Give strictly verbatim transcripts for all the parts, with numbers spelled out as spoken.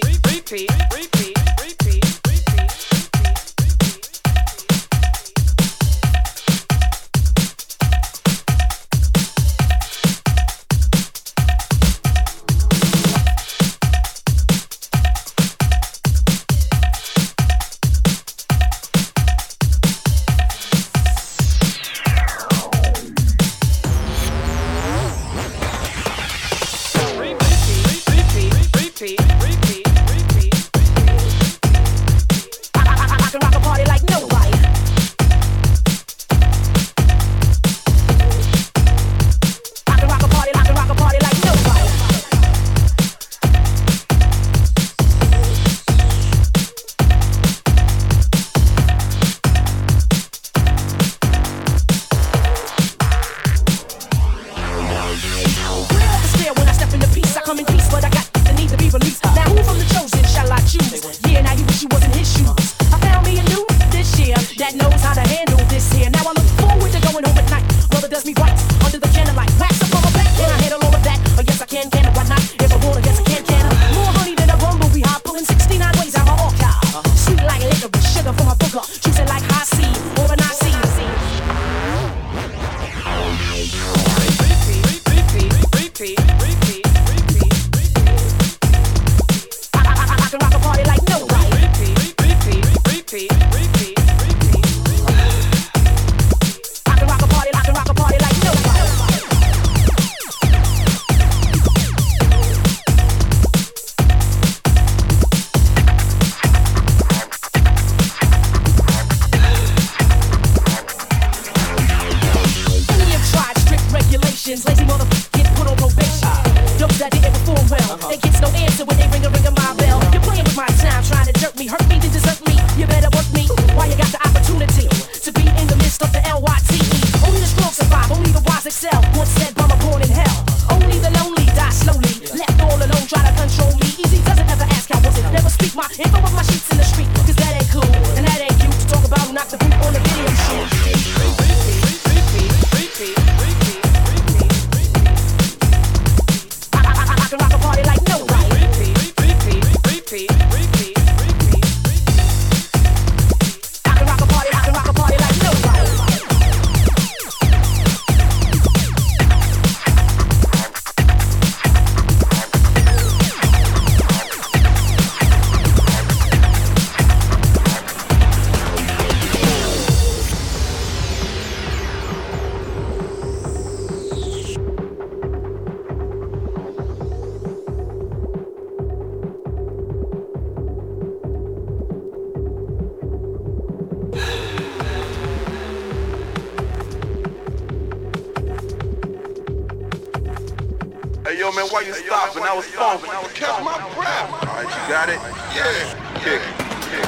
Hey, yo, man, why you hey, stopping? I was stomping. Catch my breath. All right, you got it? Yeah. Kick it.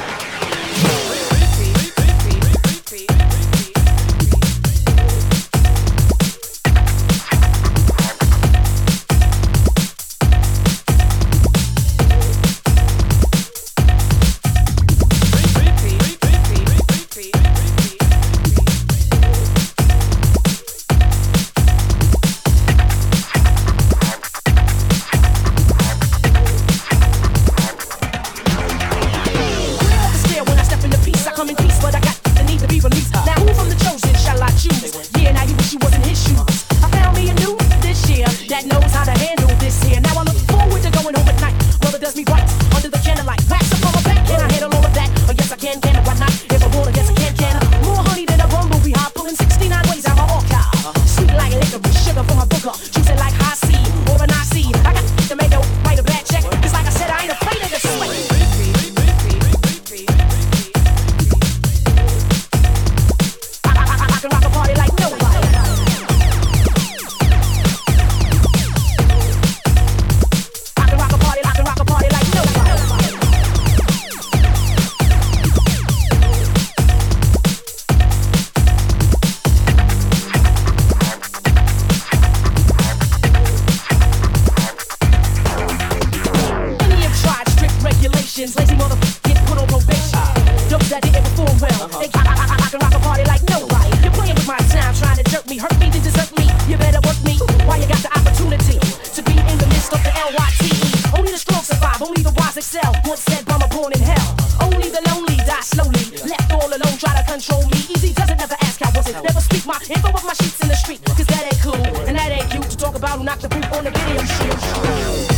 Lazy motherfuckers get put on probation. Those that didn't perform well, they I, I, I, I can rock a party like nobody. You're playing with my time, trying to jerk me, hurt me, then desert me. You better work me while you got the opportunity to be in the midst of the L Y T E. Only the strong survive, only the wise excel. Once said, Mama born in hell. Only the lonely die slowly. Left all alone, try to control me. Easy doesn't never ask how was it. Never speak my info of my sheets in the street. Cause that ain't cool, and that ain't cute to talk about who knocked the poop on the video shoot.